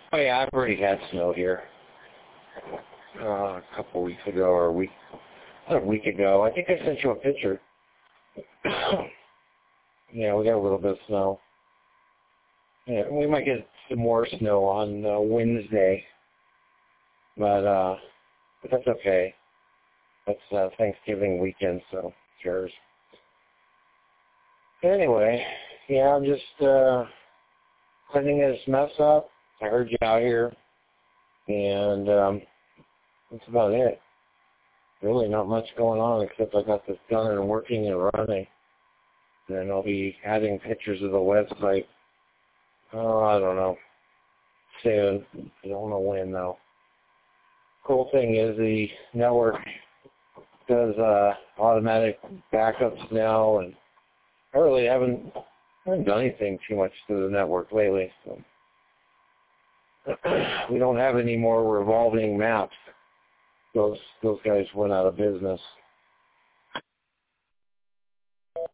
Oh yeah, I've already had snow here. A couple weeks ago, or a week ago. I think I sent you a picture. Yeah, we got a little bit of snow. Yeah, we might get some more snow on Wednesday, but that's okay. That's Thanksgiving weekend, so sure. Anyway, yeah, I'm just cleaning this mess up. I heard you out here, and that's about it. Really not much going on except I got this done and working and running. Then I'll be adding pictures of the website. Oh, I don't know. Soon. I don't know when, though. Cool thing is the network does automatic backups now, and I really haven't done anything too much to the network lately. So. We don't have any more revolving maps. Those guys went out of business.